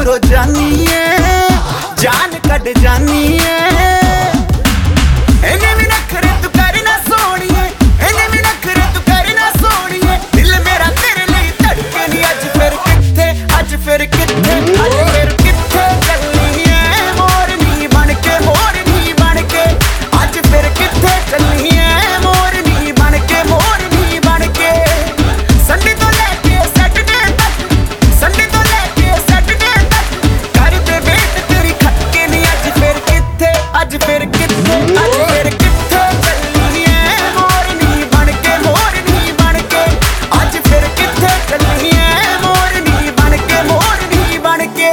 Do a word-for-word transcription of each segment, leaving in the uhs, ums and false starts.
दूरों जानी है, जान कट जानी है। इन्हें भी नखरे तू करना सोनिए, इन्हें भी नखरे तू करना सोनिए। दिल मेरा तेरे लिए धड़के नहीं, अज फिर किथे, अज फिर किथे, अज फिर किथे चलनी है मोरनी बनके, मोरनी बनके। अज फिर किथे चलनी है मोरनी बनके, मोरनी बनके। संडे तो लेके सैटरडे तक, संडे तो लेके सैटरडे तक कर दे वेट तेरी खटके नहीं। अज फिर किथे, अज फिर किथे, अज फिर किथे चलनी है मोरनी बनके, मोरनी बनके। अज फिर किथे चलनी है मोरनी बनके, मोरनी बनके।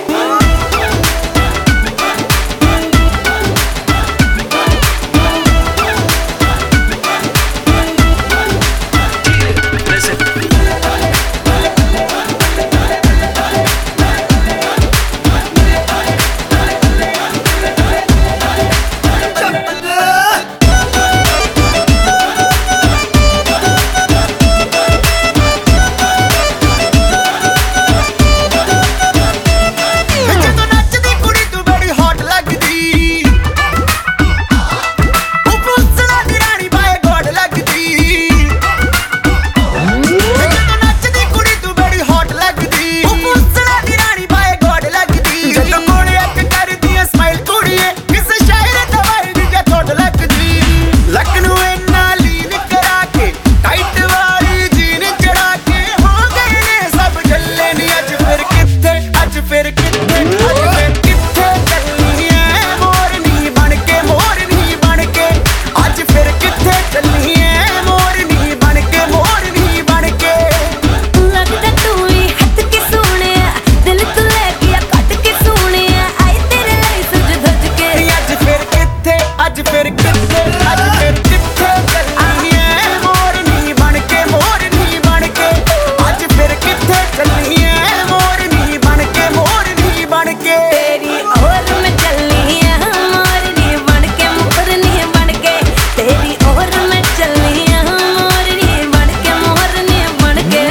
अज फिर किथे, अज फिर किथे चलनी है मोरनी बनके, मोरनी बनके। अज फिर किथे चलनी है मोरनी बनके, मोरनी बनके। तेरी ओर में चलनी है मोरनी बनके, मोरनी बनके। तेरी ओर में चलनी है मोरनी बनके, मोरनी बनके।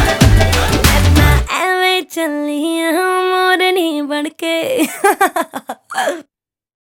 चलनी है मोरनी बनके।